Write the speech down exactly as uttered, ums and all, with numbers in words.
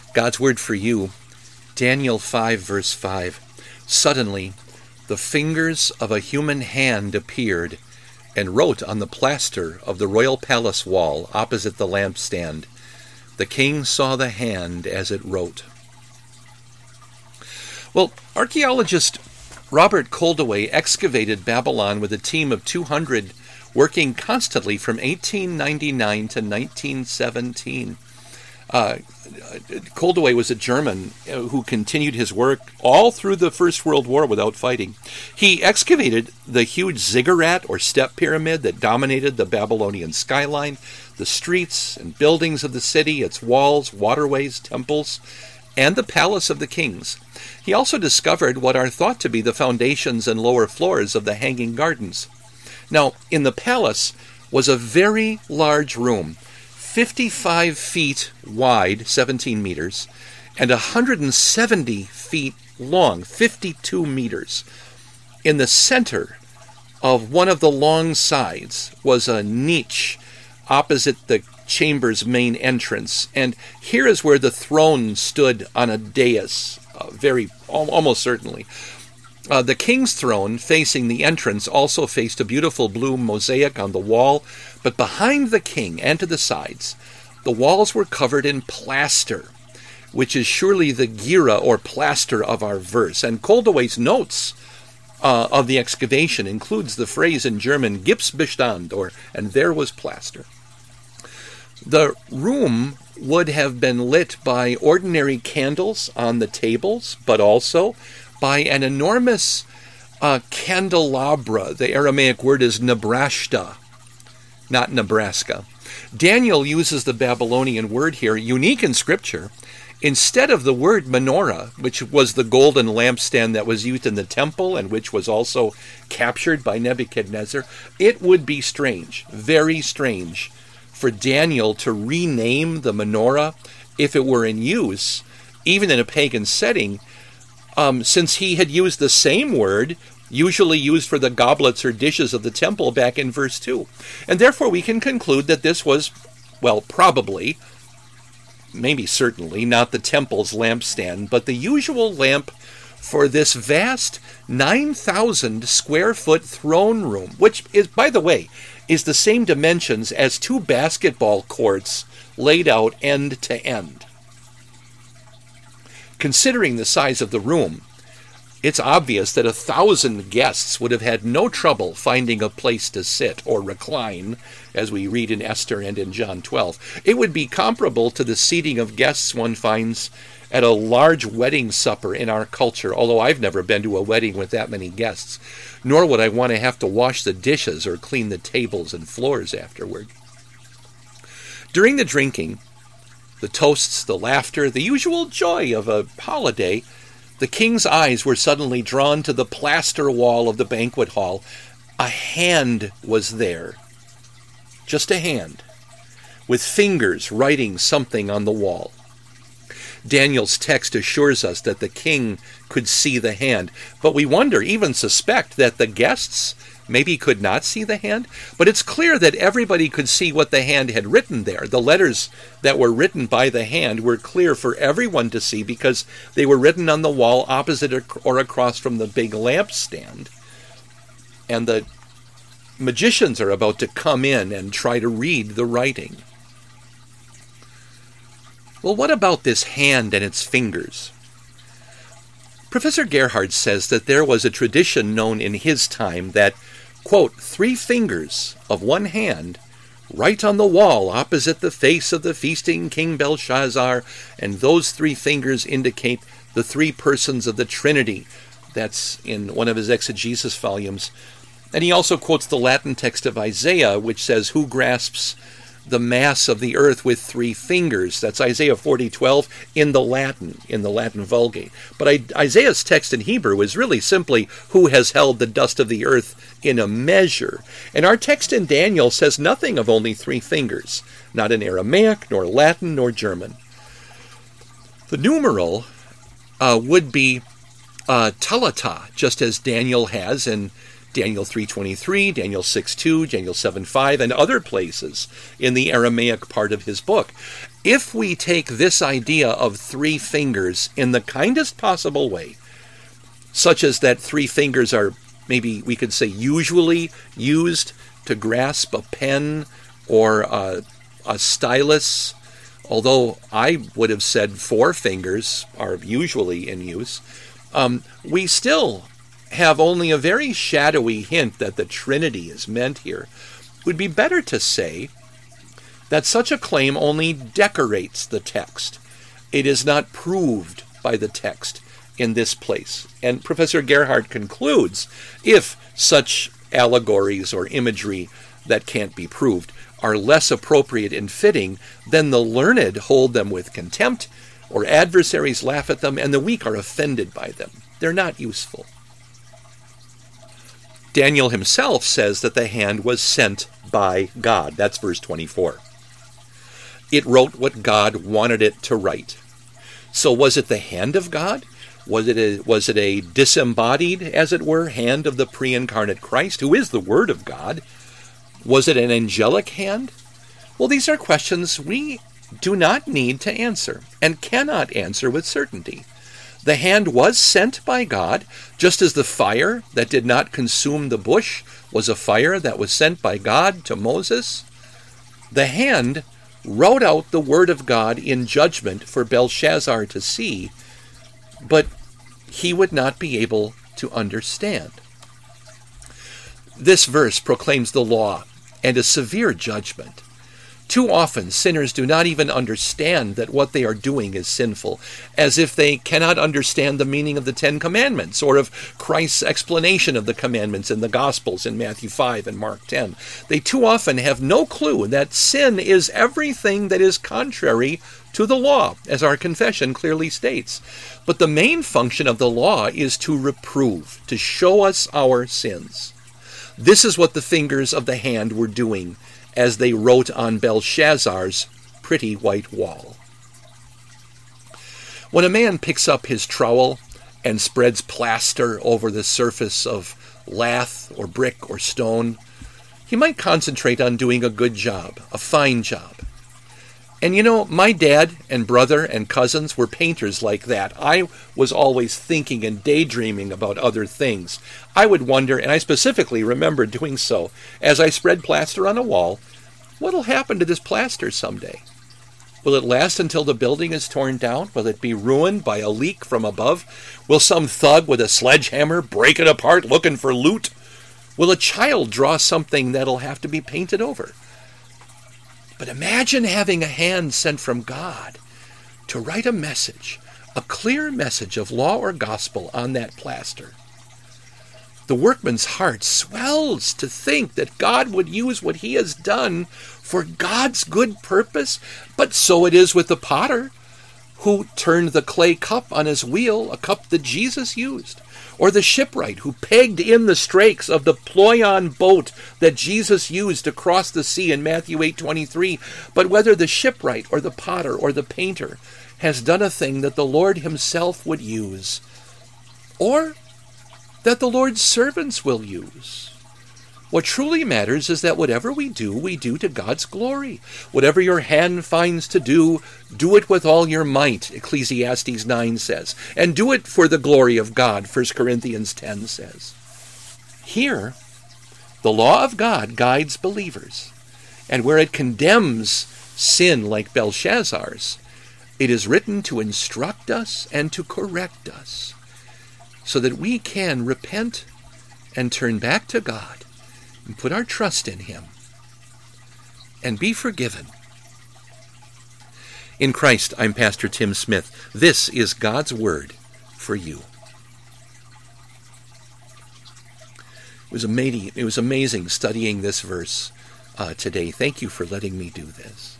God's word for you, Daniel five, verse five. Suddenly, the fingers of a human hand appeared and wrote on the plaster of the royal palace wall opposite the lampstand. The king saw the hand as it wrote. Well, archaeologist Robert Koldewey excavated Babylon with a team of two hundred working constantly from eighteen ninety-nine to nineteen seventeen. Uh, Koldewey was a German who continued his work all through the First World War without fighting. He excavated the huge ziggurat or step pyramid that dominated the Babylonian skyline, the streets and buildings of the city, its walls, waterways, temples, and the palace of the kings. He also discovered what are thought to be the foundations and lower floors of the Hanging Gardens. Now, in the palace was a very large room, fifty-five feet wide, seventeen meters, and one hundred seventy feet long, fifty-two meters. In the center of one of the long sides was a niche opposite the chamber's main entrance, and here is where the throne stood on a dais, uh, very almost certainly. Uh, the king's throne, facing the entrance, also faced a beautiful blue mosaic on the wall, but behind the king and to the sides, the walls were covered in plaster, which is surely the gira or plaster of our verse. And Koldewey's notes uh, of the excavation includes the phrase in German, Gipsbestand, or and there was plaster. The room would have been lit by ordinary candles on the tables, but also by an enormous uh, candelabra. The Aramaic word is Nebrashta, not Nebraska. Daniel uses the Babylonian word here, unique in Scripture. Instead of the word menorah, which was the golden lampstand that was used in the temple and which was also captured by Nebuchadnezzar, it would be strange, very strange, for Daniel to rename the menorah, if it were in use, even in a pagan setting, um, since he had used the same word usually used for the goblets or dishes of the temple back in verse two. And therefore we can conclude that this was, well, probably, maybe certainly, not the temple's lampstand, but the usual lamp for this vast nine thousand square foot throne room, which is, by the way, is the same dimensions as two basketball courts laid out end to end. Considering the size of the room, it's obvious that a thousand guests would have had no trouble finding a place to sit or recline, as we read in Esther and in John twelve. It would be comparable to the seating of guests one finds at a large wedding supper in our culture, although I've never been to a wedding with that many guests, nor would I want to have to wash the dishes or clean the tables and floors afterward. During the drinking, the toasts, the laughter, the usual joy of a holiday, the king's eyes were suddenly drawn to the plaster wall of the banquet hall. A hand was there, just a hand, with fingers writing something on the wall. Daniel's text assures us that the king could see the hand, but we wonder, even suspect, that the guests maybe could not see the hand. But it's clear that everybody could see what the hand had written there. The letters that were written by the hand were clear for everyone to see because they were written on the wall opposite or across from the big lampstand. And the magicians are about to come in and try to read the writing. Well, what about this hand and its fingers? Professor Gerhard says that there was a tradition known in his time that, quote, three fingers of one hand right on the wall opposite the face of the feasting King Belshazzar, and those three fingers indicate the three persons of the Trinity. That's in one of his exegesis volumes. And he also quotes the Latin text of Isaiah, which says, who grasps the mass of the earth with three fingers. That's Isaiah forty twelve in the Latin, in the Latin Vulgate. But I, Isaiah's text in Hebrew is really simply, who has held the dust of the earth in a measure. And our text in Daniel says nothing of only three fingers, not in Aramaic, nor Latin, nor German. The numeral uh, would be uh, talata, just as Daniel has in Daniel three twenty-three, Daniel six two, Daniel seven five, and other places in the Aramaic part of his book. if we take this idea of three fingers in the kindest possible way, such as that three fingers are, maybe we could say, usually used to grasp a pen or a, a stylus, although I would have said four fingers are usually in use, um, we still have only a very shadowy hint that the Trinity is meant here. It would be better to say that such a claim only decorates the text. It is not proved by the text in this place. And Professor Gerhardt concludes, if such allegories or imagery that can't be proved are less appropriate and fitting, then the learned hold them with contempt, or adversaries laugh at them, and the weak are offended by them. They're not useful. Daniel himself says that the hand was sent by God. That's verse twenty-four. It wrote what God wanted it to write. So was it the hand of God? Was it a, was it a disembodied, as it were, hand of the pre-incarnate Christ, who is the Word of God? Was it an angelic hand? Well, these are questions we do not need to answer and cannot answer with certainty. The hand was sent by God, just as the fire that did not consume the bush was a fire that was sent by God to Moses. The hand wrote out the word of God in judgment for Belshazzar to see, but he would not be able to understand. This verse proclaims the law and a severe judgment. Too often, sinners do not even understand that what they are doing is sinful, as if they cannot understand the meaning of the Ten Commandments or of Christ's explanation of the commandments in the Gospels in Matthew five and Mark ten. They too often have no clue that sin is everything that is contrary to the law, as our confession clearly states. But the main function of the law is to reprove, to show us our sins. This is what the fingers of the hand were doing as they wrote on Belshazzar's pretty white wall. When a man picks up his trowel and spreads plaster over the surface of lath or brick or stone, he might concentrate on doing a good job, a fine job. And you know, my dad and brother and cousins were painters like that. I was always thinking and daydreaming about other things. I would wonder, and I specifically remember doing so, as I spread plaster on a wall, what'll happen to this plaster someday? Will it last until the building is torn down? Will it be ruined by a leak from above? Will some thug with a sledgehammer break it apart looking for loot? Will a child draw something that'll have to be painted over? But imagine having a hand sent from God to write a message, a clear message of law or gospel on that plaster. The workman's heart swells to think that God would use what he has done for God's good purpose. But so it is with the potter who turned the clay cup on his wheel, a cup that Jesus used. Or the shipwright who pegged in the strakes of the Ploion boat that Jesus used to cross the sea in Matthew eight twenty-three. But whether the shipwright or the potter or the painter has done a thing that the Lord himself would use, or that the Lord's servants will use, what truly matters is that whatever we do, we do to God's glory. Whatever your hand finds to do, do it with all your might, Ecclesiastes nine says. And do it for the glory of God, First Corinthians ten says. Here, the law of God guides believers. And where it condemns sin like Belshazzar's, it is written to instruct us and to correct us, so that we can repent and turn back to God and put our trust in him and be forgiven. In Christ, I'm Pastor Tim Smith. This is God's Word for you. It was amazing, it was amazing studying this verse uh, today. Thank you for letting me do this.